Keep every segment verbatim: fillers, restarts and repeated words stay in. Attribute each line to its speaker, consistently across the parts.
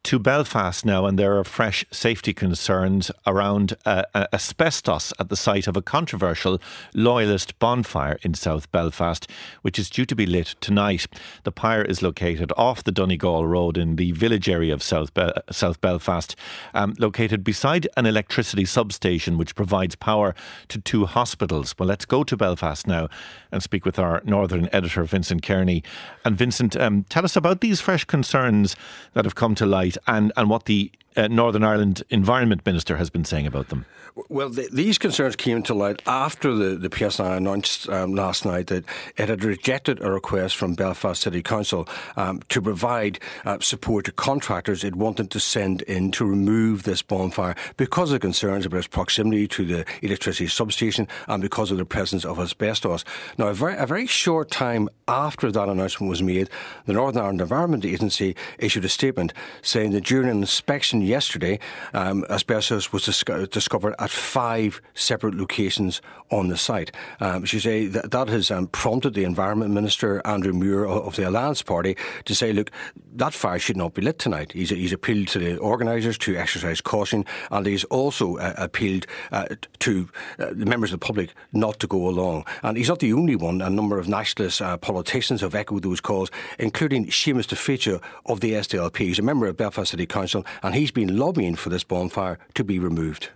Speaker 1: to Belfast now, and there are fresh safety concerns around uh, uh, asbestos at the site of a controversial loyalist bonfire in South Belfast, which is due to be lit tonight. The pyre is located off the Donegal Road in the village area of South, Be- South Belfast, um, located beside an electricity substation which provides power to two hospitals. Well, let's go to Belfast now and speak with our Northern editor, Vincent Kearney. And Vincent, um, tell us about these fresh concerns that have come to light and, and what the uh, Northern Ireland Environment Minister has been saying about them.
Speaker 2: Well, the, these concerns came to light after the, the P S N I announced um, last night that it had rejected a request from Belfast City Council um, to provide uh, support to contractors it wanted to send in to remove this bonfire because of concerns about its proximity to the electricity substation and because of the presence of asbestos. Now, a very, a very short time after that announcement was made, the Northern Ireland Environment Agency issued a statement saying that during an inspection yesterday, um, asbestos was dis- discovered at five separate locations on the site. Um, she say that, that has um, prompted the Environment Minister, Andrew Muir of the Alliance Party, to say, look, that fire should not be lit tonight. He's, he's appealed to the organisers to exercise caution, and he's also uh, appealed uh, to uh, the members of the public not to go along. And he's not the only one. A number of nationalist uh, politicians have echoed those calls, including Seamus DeFecha of the S D L P. He's a member of Belfast City Council, and he's been lobbying for this bonfire to be removed.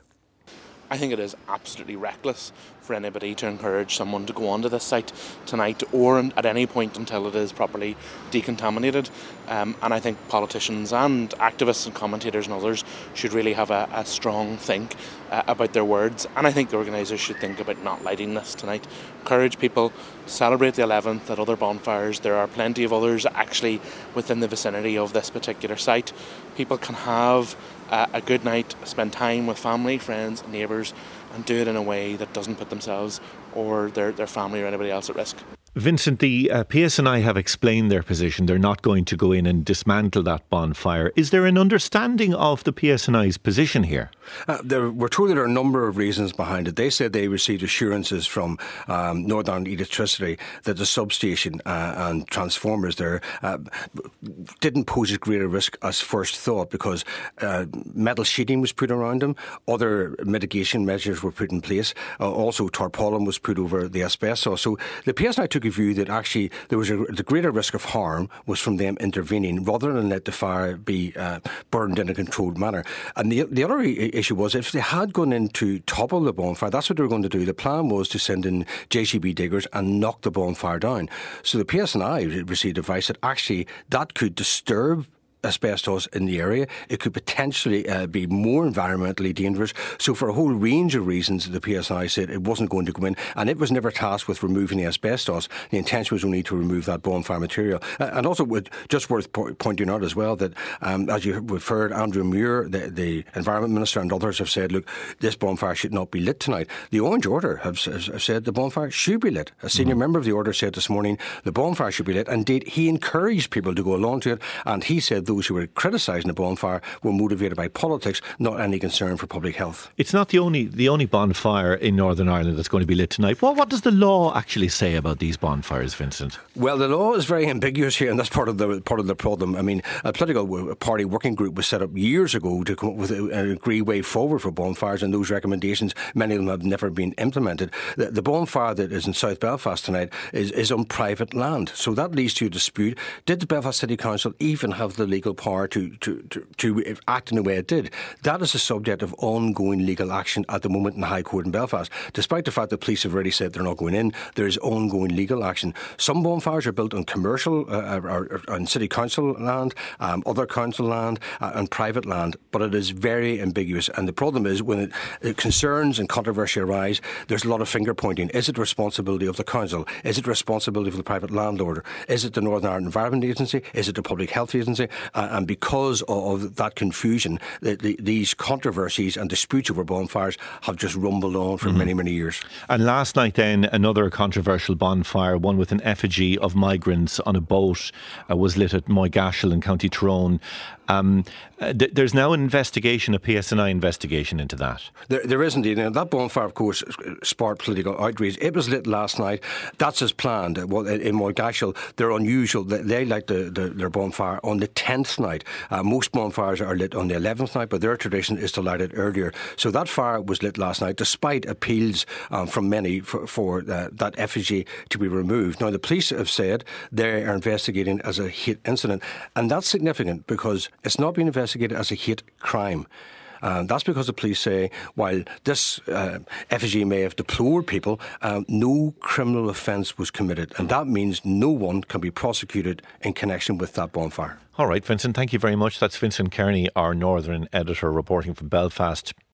Speaker 3: I think it is absolutely reckless for anybody to encourage someone to go onto this site tonight or at any point until it is properly decontaminated. Um, and I think politicians and activists and commentators and others should really have a, a strong think uh, about their words. And I think the organisers should think about not lighting this tonight. Encourage people to celebrate the eleventh at other bonfires. There are plenty of others actually within the vicinity of this particular site. People can have uh, a good night, spend time with family, friends, neighbours, and do it in a way that doesn't put themselves or their, their family or anybody else at risk.
Speaker 1: Vincent, the uh, P S N I have explained their position. They're not going to go in and dismantle that bonfire. Is there an understanding of the P S N I's position here?
Speaker 2: Uh, there, we're told there are a number of reasons behind it. They said they received assurances from um, Northern Ireland Electricity that the substation uh, and transformers there uh, didn't pose as great a risk as first thought because uh, metal sheeting was put around them, other mitigation measures were put in place, uh, also tarpaulin was put over the asbestos. So the P S N I took a view that actually there was a, the greater risk of harm was from them intervening rather than let the fire be uh, burned in a controlled manner. And the, the other i- issue was if they had gone in to topple the bonfire, that's what they were going to do. The plan was to send in J C B diggers and knock the bonfire down. So the P S N I received advice that actually that could disturb asbestos in the area. It could potentially uh, be more environmentally dangerous. So for a whole range of reasons, the P S N I said it wasn't going to go in, and it was never tasked with removing the asbestos. The intention was only to remove that bonfire material. Uh, and also, would, just worth po- pointing out as well that, um, as you referred, Andrew Muir, the, the Environment Minister, and others have said, look, this bonfire should not be lit tonight. The Orange Order have, have said the bonfire should be lit. A senior mm-hmm. member of the Order said this morning the bonfire should be lit. Indeed, he encouraged people to go along to it, and he said those who were criticising the bonfire were motivated by politics, not any concern for public health.
Speaker 1: It's not the only the only bonfire in Northern Ireland that's going to be lit tonight. What, what does the law actually say about these bonfires, Vincent?
Speaker 2: Well, the law is very ambiguous here, and that's part of the part of the problem. I mean, a political party working group was set up years ago to come up with an agreed way forward for bonfires, and those recommendations, many of them have never been implemented. The, the bonfire that is in South Belfast tonight is, is on private land, so that leads to a dispute. Did the Belfast City Council even have the legal power To, to, to, to act in the way it did? That is the subject of ongoing legal action at the moment in the High Court in Belfast. Despite the fact that police have already said they're not going in, there is ongoing legal action. Some bonfires are built on commercial uh, or, or on city council land, um, other council land uh, and private land, but it is very ambiguous. And the problem is when it, it concerns and controversy arise, there's a lot of finger pointing. Is it the responsibility of the council? Is it the responsibility of the private landlord? Is it the Northern Ireland Environment Agency? Is it the Public Health Agency? Uh, and because of that confusion, the, the, these controversies and disputes over bonfires have just rumbled on for mm-hmm. many, many years.
Speaker 1: And last night then, another controversial bonfire, one with an effigy of migrants on a boat, uh, was lit at Moygashel in County Tyrone. Um, uh, th- there's now an investigation, a P S N I investigation into that.
Speaker 2: There, there is indeed. Now, that bonfire, of course, sparked political outrage. It was lit last night. That's as planned. Well, in Moygashill, they're unusual. They, they light the, the, their bonfire on the tenth night. Uh, most bonfires are lit on the eleventh night, but their tradition is to light it earlier. So that fire was lit last night, despite appeals um, from many for, for uh, that effigy to be removed. Now, the police have said they are investigating as a hate incident, and that's significant because it's not being investigated as a hate crime. Uh, that's because the police say, while this uh, effigy may have deplored people, um, no criminal offence was committed. And that means no one can be prosecuted in connection with that bonfire.
Speaker 1: All right, Vincent, thank you very much. That's Vincent Kearney, our Northern editor, reporting from Belfast.